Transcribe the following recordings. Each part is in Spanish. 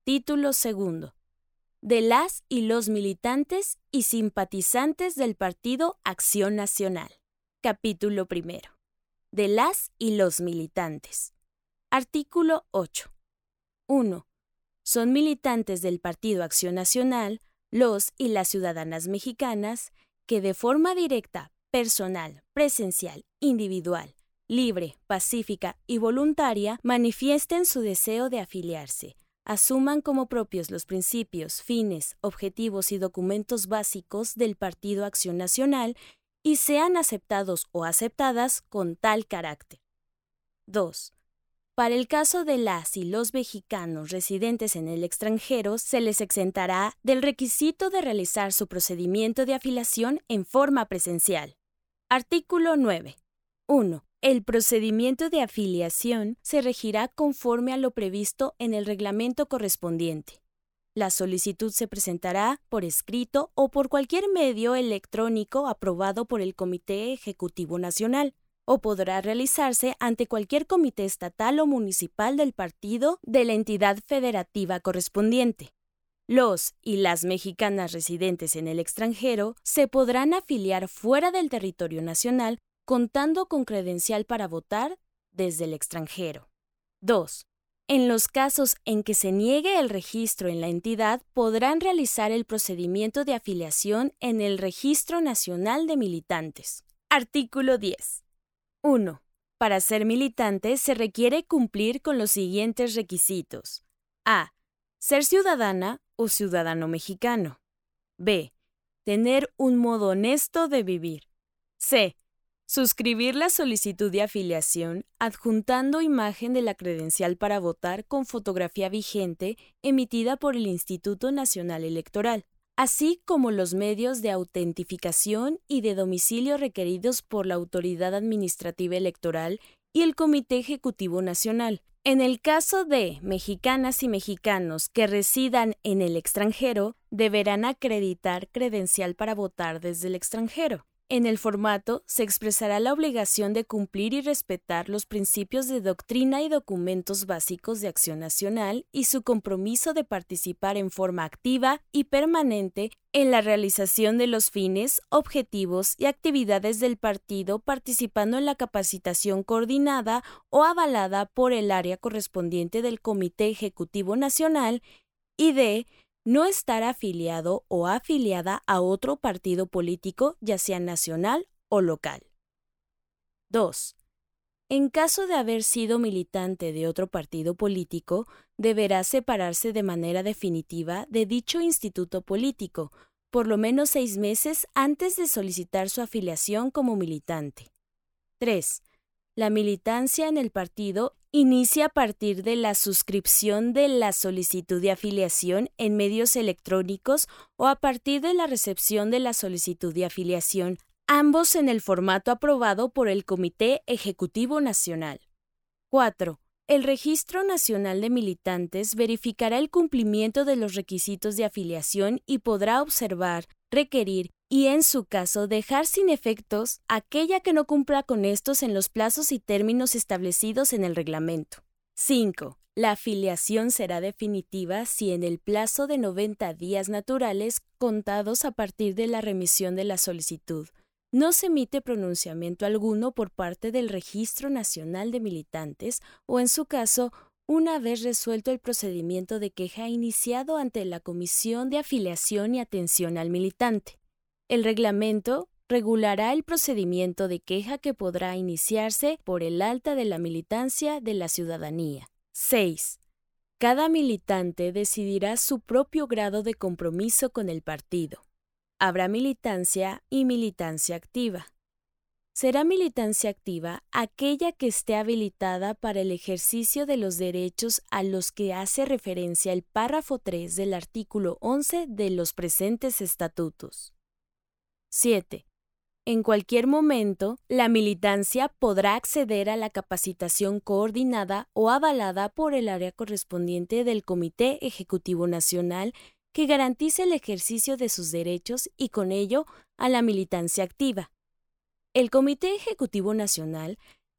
Título segundo. De las y los militantes y simpatizantes del Partido Acción Nacional. Capítulo primero. De las y los militantes. Artículo 8. 1. Son militantes del Partido Acción Nacional los y las ciudadanas mexicanas que de forma directa, personal, presencial, individual, libre, pacífica y voluntaria manifiesten su deseo de afiliarse, asuman como propios los principios, fines, objetivos y documentos básicos del Partido Acción Nacional y sean aceptados o aceptadas con tal carácter. 2. Para el caso de las y los mexicanos residentes en el extranjero, se les exentará del requisito de realizar su procedimiento de afiliación en forma presencial. Artículo 9. 1. El procedimiento de afiliación se regirá conforme a lo previsto en el reglamento correspondiente. La solicitud se presentará por escrito o por cualquier medio electrónico aprobado por el Comité Ejecutivo Nacional, o podrá realizarse ante cualquier comité estatal o municipal del partido de la entidad federativa correspondiente. Los y las mexicanas residentes en el extranjero se podrán afiliar fuera del territorio nacional contando con credencial para votar desde el extranjero. 2. En los casos en que se niegue el registro en la entidad, podrán realizar el procedimiento de afiliación en el Registro Nacional de Militantes. Artículo 10. 1. Para ser militante se requiere cumplir con los siguientes requisitos. A. Ser ciudadana o ciudadano mexicano. B. Tener un modo honesto de vivir. C. Suscribir la solicitud de afiliación adjuntando imagen de la credencial para votar con fotografía vigente emitida por el Instituto Nacional Electoral, así como los medios de autentificación y de domicilio requeridos por la Autoridad Administrativa Electoral y el Comité Ejecutivo Nacional. En el caso de mexicanas y mexicanos que residan en el extranjero, deberán acreditar credencial para votar desde el extranjero. En el formato se expresará la obligación de cumplir y respetar los principios de doctrina y documentos básicos de Acción Nacional y su compromiso de participar en forma activa y permanente en la realización de los fines, objetivos y actividades del partido, participando en la capacitación coordinada o avalada por el área correspondiente del Comité Ejecutivo Nacional y de no estar afiliado o afiliada a otro partido político, ya sea nacional o local. 2. En caso de haber sido militante de otro partido político, deberá separarse de manera definitiva de dicho instituto político, por lo menos 6 meses antes de solicitar su afiliación como militante. 3. La militancia en el partido inicia a partir de la suscripción de la solicitud de afiliación en medios electrónicos o a partir de la recepción de la solicitud de afiliación, ambos en el formato aprobado por el Comité Ejecutivo Nacional. 4. El Registro Nacional de Militantes verificará el cumplimiento de los requisitos de afiliación y podrá observar, requerir y, en su caso, dejar sin efectos aquella que no cumpla con estos en los plazos y términos establecidos en el reglamento. 5. La afiliación será definitiva si en el plazo de 90 días naturales contados a partir de la remisión de la solicitud no se emite pronunciamiento alguno por parte del Registro Nacional de Militantes o, en su caso, una vez resuelto el procedimiento de queja iniciado ante la Comisión de Afiliación y Atención al Militante. El reglamento regulará el procedimiento de queja que podrá iniciarse por el alta de la militancia de la ciudadanía. 6. Cada militante decidirá su propio grado de compromiso con el partido. Habrá militancia y militancia activa. Será militancia activa aquella que esté habilitada para el ejercicio de los derechos a los que hace referencia el párrafo 3 del artículo 11 de los presentes estatutos. 7. En cualquier momento, la militancia podrá acceder a la capacitación coordinada o avalada por el área correspondiente del Comité Ejecutivo Nacional que garantice el ejercicio de sus derechos y con ello a la militancia activa. El Comité Ejecutivo Nacional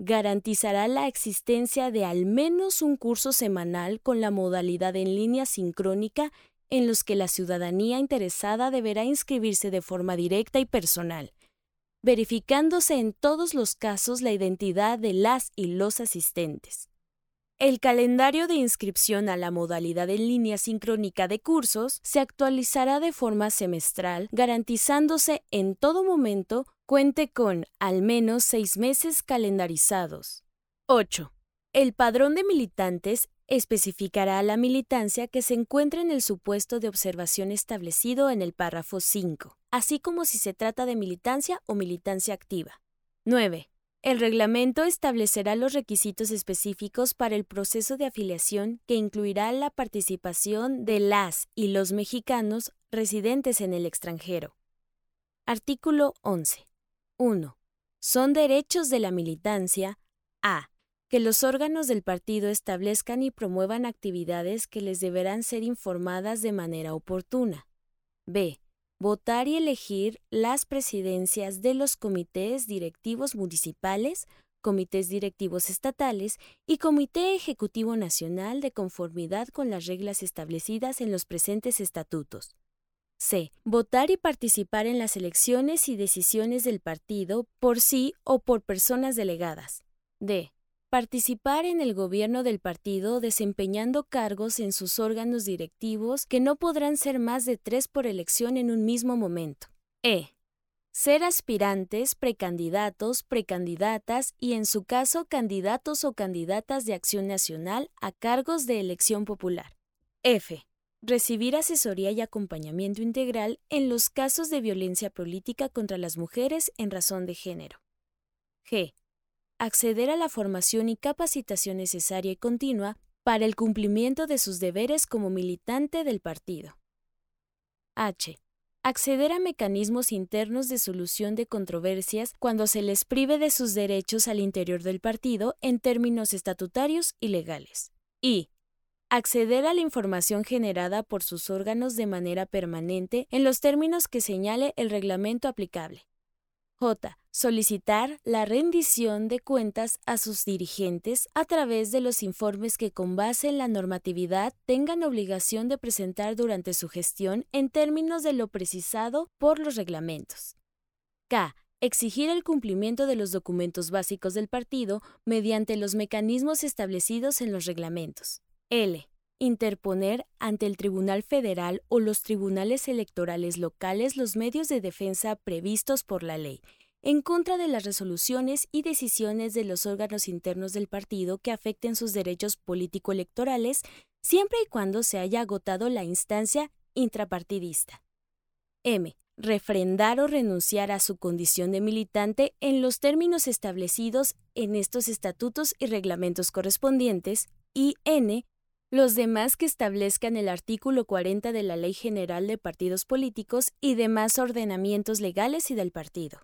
garantizará la existencia de al menos un curso semanal con la modalidad en línea sincrónica en los que la ciudadanía interesada deberá inscribirse de forma directa y personal, verificándose en todos los casos la identidad de las y los asistentes. El calendario de inscripción a la modalidad en línea sincrónica de cursos se actualizará de forma semestral, garantizándose en todo momento cuente con al menos 6 meses calendarizados. 8. El padrón de militantes especificará la militancia que se encuentra en el supuesto de observación establecido en el párrafo 5, así como si se trata de militancia o militancia activa. 9. El reglamento establecerá los requisitos específicos para el proceso de afiliación que incluirá la participación de las y los mexicanos residentes en el extranjero. Artículo 11. 1. Son derechos de la militancia a. Que los órganos del partido establezcan y promuevan actividades que les deberán ser informadas de manera oportuna. b. Votar y elegir las presidencias de los comités directivos municipales, comités directivos estatales y Comité Ejecutivo Nacional de conformidad con las reglas establecidas en los presentes estatutos. C. Votar y participar en las elecciones y decisiones del partido por sí o por personas delegadas. D. Participar en el gobierno del partido desempeñando cargos en sus órganos directivos que no podrán ser más de 3 por elección en un mismo momento. E. Ser aspirantes, precandidatos, precandidatas y en su caso candidatos o candidatas de Acción Nacional a cargos de elección popular. F. Recibir asesoría y acompañamiento integral en los casos de violencia política contra las mujeres en razón de género. G. Acceder a la formación y capacitación necesaria y continua para el cumplimiento de sus deberes como militante del partido. H. Acceder a mecanismos internos de solución de controversias cuando se les prive de sus derechos al interior del partido en términos estatutarios y legales. I. Acceder a la información generada por sus órganos de manera permanente en los términos que señale el reglamento aplicable. J. Solicitar la rendición de cuentas a sus dirigentes a través de los informes que con base en la normatividad tengan obligación de presentar durante su gestión en términos de lo precisado por los reglamentos. K. Exigir el cumplimiento de los documentos básicos del partido mediante los mecanismos establecidos en los reglamentos. L. Interponer ante el Tribunal Federal o los tribunales electorales locales los medios de defensa previstos por la ley, en contra de las resoluciones y decisiones de los órganos internos del partido que afecten sus derechos político-electorales, siempre y cuando se haya agotado la instancia intrapartidista. M. Refrendar o renunciar a su condición de militante en los términos establecidos en estos estatutos y reglamentos correspondientes. Y N. Los demás que establezcan el artículo 40 de la Ley General de Partidos Políticos y demás ordenamientos legales y del partido.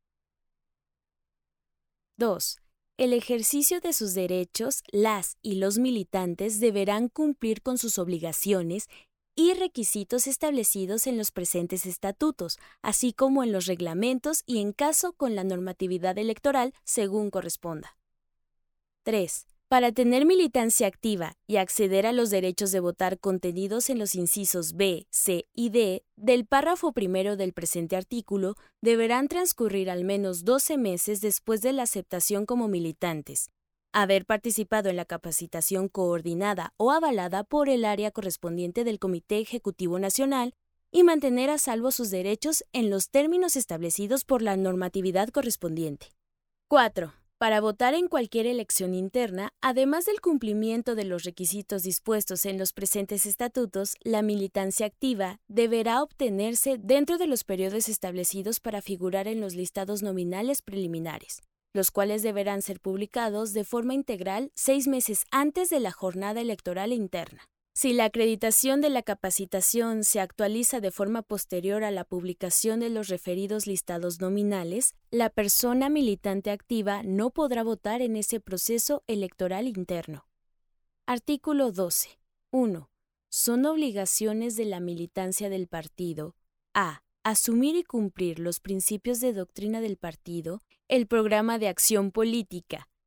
2. El ejercicio de sus derechos, las y los militantes deberán cumplir con sus obligaciones y requisitos establecidos en los presentes estatutos, así como en los reglamentos y en caso con la normatividad electoral según corresponda. 3. Para tener militancia activa y acceder a los derechos de votar contenidos en los incisos B, C y D del párrafo primero del presente artículo, deberán transcurrir al menos 12 meses después de la aceptación como militantes, haber participado en la capacitación coordinada o avalada por el área correspondiente del Comité Ejecutivo Nacional y mantener a salvo sus derechos en los términos establecidos por la normatividad correspondiente. 4. Para votar en cualquier elección interna, además del cumplimiento de los requisitos dispuestos en los presentes estatutos, la militancia activa deberá obtenerse dentro de los periodos establecidos para figurar en los listados nominales preliminares, los cuales deberán ser publicados de forma integral 6 meses antes de la jornada electoral interna. Si la acreditación de la capacitación se actualiza de forma posterior a la publicación de los referidos listados nominales, la persona militante activa no podrá votar en ese proceso electoral interno. Artículo 12. 1. Son obligaciones de la militancia del partido a. Asumir y cumplir los principios de doctrina del partido, el programa de acción política,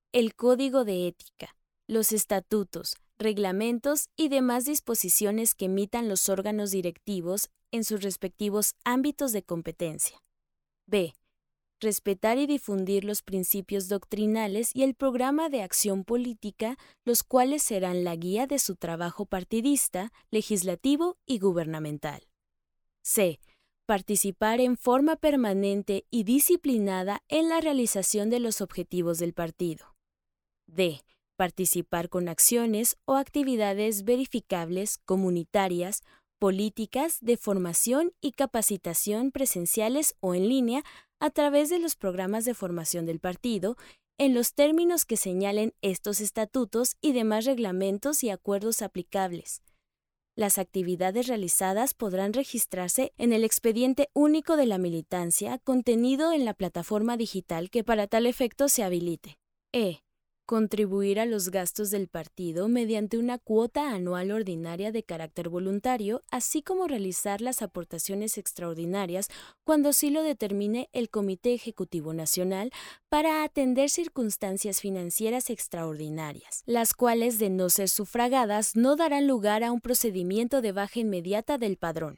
el Código de Ética, los estatutos, reglamentos y demás disposiciones que emitan los órganos directivos en sus respectivos ámbitos de competencia. B. Respetar y difundir los principios doctrinales y el programa de acción política, los cuales serán la guía de su trabajo partidista, legislativo y gubernamental. C. Participar en forma permanente y disciplinada en la realización de los objetivos del partido. D. Participar con acciones o actividades verificables, comunitarias, políticas de formación y capacitación presenciales o en línea a través de los programas de formación del partido, en los términos que señalen estos estatutos y demás reglamentos y acuerdos aplicables. Las actividades realizadas podrán registrarse en el expediente único de la militancia contenido en la plataforma digital que para tal efecto se habilite. E. Contribuir a los gastos del partido mediante una cuota anual ordinaria de carácter voluntario, así como realizar las aportaciones extraordinarias cuando así lo determine el Comité Ejecutivo Nacional para atender circunstancias financieras extraordinarias, las cuales, de no ser sufragadas, no darán lugar a un procedimiento de baja inmediata del padrón.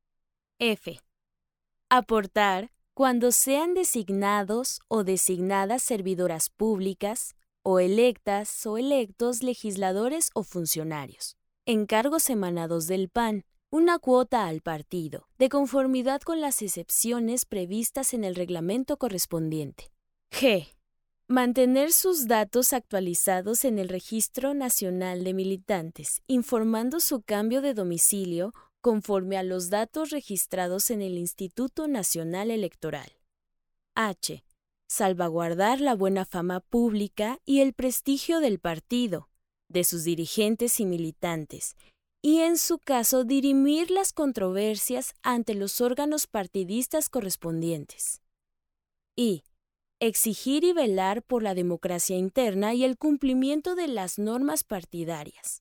F. Aportar cuando sean designados o designadas servidoras públicas, o electas o electos legisladores o funcionarios, encargos emanados del PAN, una cuota al partido, de conformidad con las excepciones previstas en el reglamento correspondiente. G. Mantener sus datos actualizados en el Registro Nacional de Militantes, informando su cambio de domicilio conforme a los datos registrados en el Instituto Nacional Electoral. H. Salvaguardar la buena fama pública y el prestigio del partido, de sus dirigentes y militantes, y en su caso dirimir las controversias ante los órganos partidistas correspondientes. I. Exigir y velar por la democracia interna y el cumplimiento de las normas partidarias.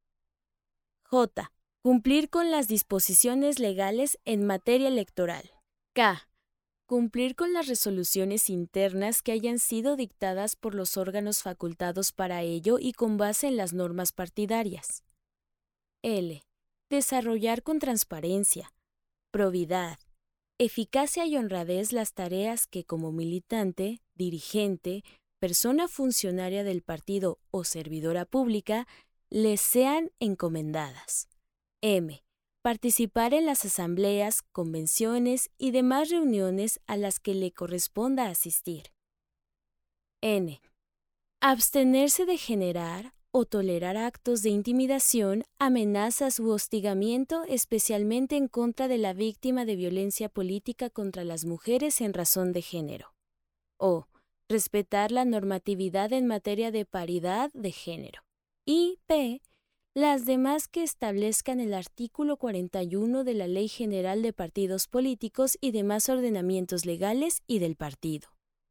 J. Cumplir con las disposiciones legales en materia electoral. K. Cumplir con las resoluciones internas que hayan sido dictadas por los órganos facultados para ello y con base en las normas partidarias. L. Desarrollar con transparencia, probidad, eficacia y honradez las tareas que como militante, dirigente, persona funcionaria del partido o servidora pública les sean encomendadas. M. Participar en las asambleas, convenciones y demás reuniones a las que le corresponda asistir. N. Abstenerse de generar o tolerar actos de intimidación, amenazas u hostigamiento, especialmente en contra de la víctima de violencia política contra las mujeres en razón de género. O. Respetar la normatividad en materia de paridad de género. Y P. Las demás que establezcan el artículo 41 de la Ley General de Partidos Políticos y demás ordenamientos legales y del partido.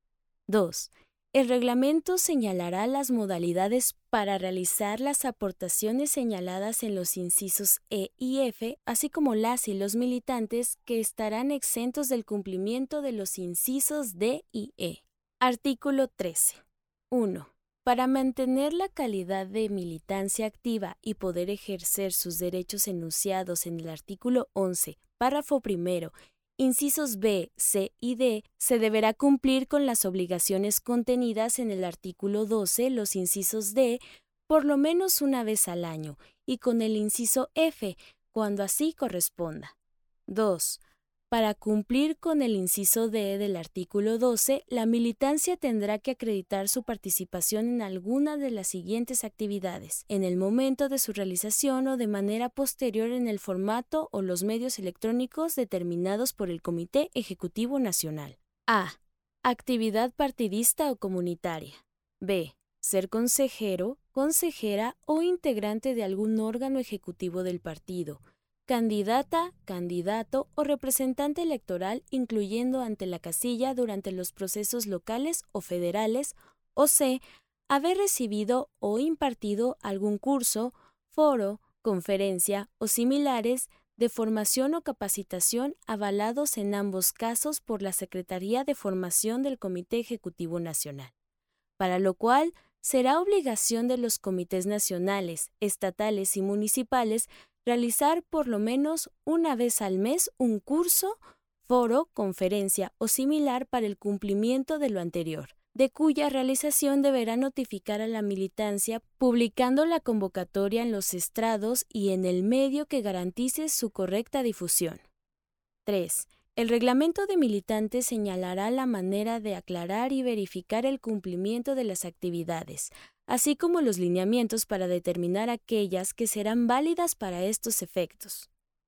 2. El reglamento señalará las modalidades para realizar las aportaciones señaladas en los incisos E y F, así como las y los militantes que estarán exentos del cumplimiento de los incisos D y E. Artículo 13. 1. Para mantener la calidad de militancia activa y poder ejercer sus derechos enunciados en el artículo 11, párrafo primero, incisos B, C y D, se deberá cumplir con las obligaciones contenidas en el artículo 12, los incisos D, por lo menos una vez al año, y con el inciso F, cuando así corresponda. 2. Para cumplir con el inciso D del artículo 12, la militancia tendrá que acreditar su participación en alguna de las siguientes actividades, en el momento de su realización o de manera posterior en el formato o los medios electrónicos determinados por el Comité Ejecutivo Nacional. A. Actividad partidista o comunitaria. B. Ser consejero, consejera o integrante de algún órgano ejecutivo del partido, candidata, candidato o representante electoral, incluyendo ante la casilla durante los procesos locales o federales, o C. Haber recibido o impartido algún curso, foro, conferencia o similares de formación o capacitación avalados en ambos casos por la Secretaría de Formación del Comité Ejecutivo Nacional. para lo cual será obligación de los comités nacionales, estatales y municipales realizar por lo menos una vez al mes un curso, foro, conferencia o similar para el cumplimiento de lo anterior, de cuya realización deberá notificar a la militancia publicando la convocatoria en los estrados y en el medio que garantice su correcta difusión. 3. El reglamento de militantes señalará la manera de aclarar y verificar el cumplimiento de las actividades, así como los lineamientos para determinar aquellas que serán válidas para estos efectos.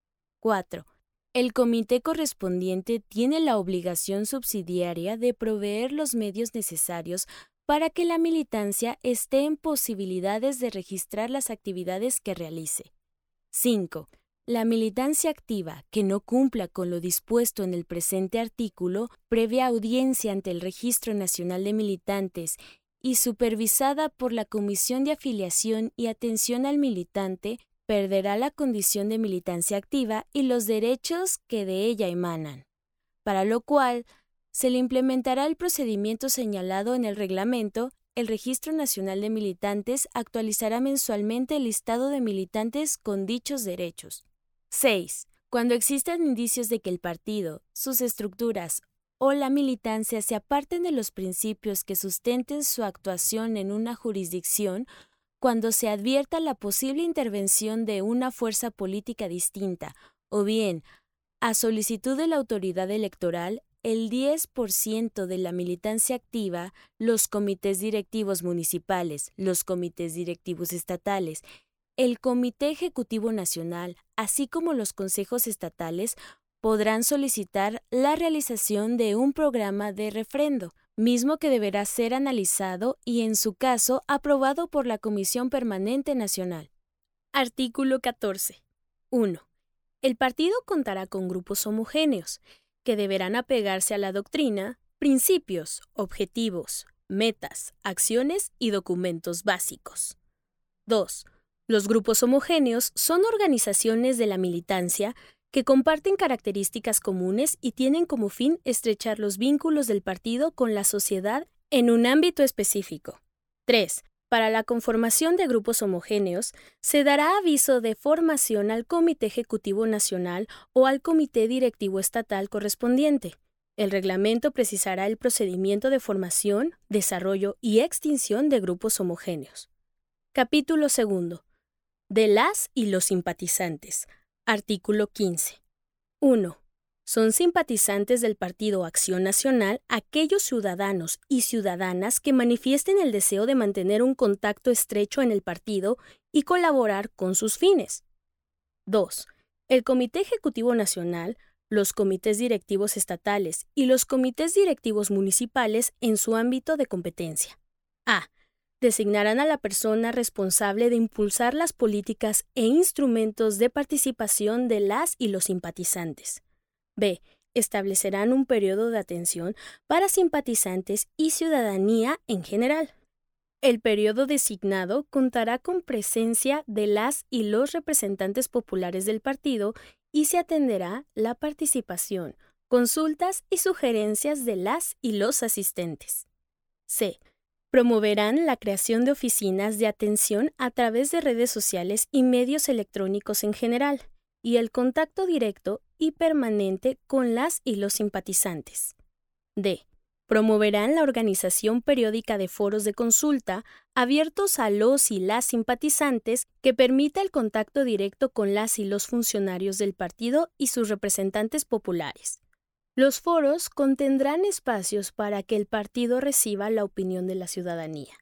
4. El comité correspondiente tiene la obligación subsidiaria de proveer los medios necesarios para que la militancia esté en posibilidades de registrar las actividades que realice. 5. La militancia activa que no cumpla con lo dispuesto en el presente artículo, previa audiencia ante el Registro Nacional de Militantes y supervisada por la Comisión de Afiliación y Atención al Militante, perderá la condición de militancia activa y los derechos que de ella emanan, para lo cual se le implementará el procedimiento señalado en el reglamento. El Registro Nacional de Militantes actualizará mensualmente el listado de militantes con dichos derechos. 6. Cuando existan indicios de que el partido, sus estructuras o la militancia se aparten de los principios que sustenten su actuación en una jurisdicción, cuando se advierta la posible intervención de una fuerza política distinta, o bien, a solicitud de la autoridad electoral, el 10% de la militancia activa, los comités directivos municipales, los comités directivos estatales, el Comité Ejecutivo Nacional, así como los consejos estatales, podrán solicitar la realización de un programa de refrendo, mismo que deberá ser analizado y, en su caso, aprobado por la Comisión Permanente Nacional. Artículo 14. 1. El partido contará con grupos homogéneos, que deberán apegarse a la doctrina, principios, objetivos, metas, acciones y documentos básicos. 2. Los grupos homogéneos son organizaciones de la militancia que comparten características comunes y tienen como fin estrechar los vínculos del partido con la sociedad en un ámbito específico. 3. Para la conformación de grupos homogéneos, se dará aviso de formación al Comité Ejecutivo Nacional o al Comité Directivo Estatal correspondiente. El reglamento precisará el procedimiento de formación, desarrollo y extinción de grupos homogéneos. Capítulo 2. De las y los simpatizantes. Artículo 15. 1. Son simpatizantes del Partido Acción Nacional aquellos ciudadanos y ciudadanas que manifiesten el deseo de mantener un contacto estrecho en el partido y colaborar con sus fines. 2. El Comité Ejecutivo Nacional, los comités directivos estatales y los comités directivos municipales en su ámbito de competencia. A. Designarán a la persona responsable de impulsar las políticas e instrumentos de participación de las y los simpatizantes. B. Establecerán un periodo de atención para simpatizantes y ciudadanía en general. El periodo designado contará con presencia de las y los representantes populares del partido y se atenderá la participación, consultas y sugerencias de las y los asistentes. C. Promoverán la creación de oficinas de atención a través de redes sociales y medios electrónicos en general, y el contacto directo y permanente con las y los simpatizantes. D. Promoverán la organización periódica de foros de consulta abiertos a los y las simpatizantes que permita el contacto directo con las y los funcionarios del partido y sus representantes populares. Los foros contendrán espacios para que el partido reciba la opinión de la ciudadanía.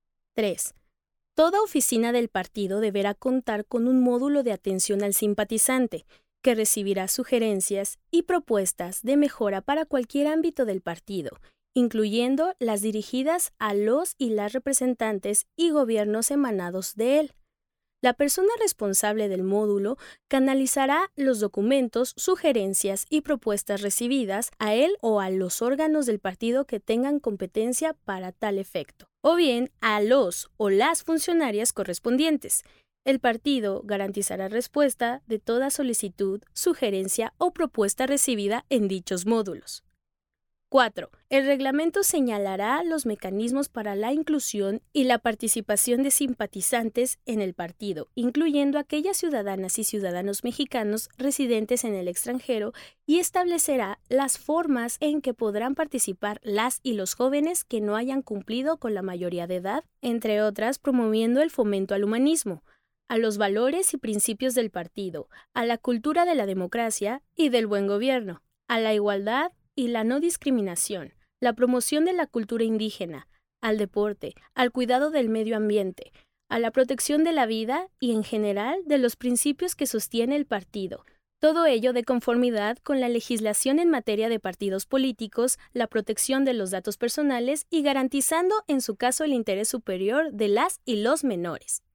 3. Toda oficina del partido deberá contar con un módulo de atención al simpatizante, que recibirá sugerencias y propuestas de mejora para cualquier ámbito del partido, incluyendo las dirigidas a los y las representantes y gobiernos emanados de él. La persona responsable del módulo canalizará los documentos, sugerencias y propuestas recibidas a él o a los órganos del partido que tengan competencia para tal efecto, o bien a los o las funcionarias correspondientes. El partido garantizará respuesta de toda solicitud, sugerencia o propuesta recibida en dichos módulos. 4. El reglamento señalará los mecanismos para la inclusión y la participación de simpatizantes en el partido, incluyendo aquellas ciudadanas y ciudadanos mexicanos residentes en el extranjero, y establecerá las formas en que podrán participar las y los jóvenes que no hayan cumplido con la mayoría de edad, entre otras, promoviendo el fomento al humanismo, a los valores y principios del partido, a la cultura de la democracia y del buen gobierno, a la igualdad y la no discriminación, la promoción de la cultura indígena, al deporte, al cuidado del medio ambiente, a la protección de la vida y, en general, de los principios que sostiene el partido. Todo ello de conformidad con la legislación en materia de partidos políticos, la protección de los datos personales y garantizando, en su caso, el interés superior de las y los menores.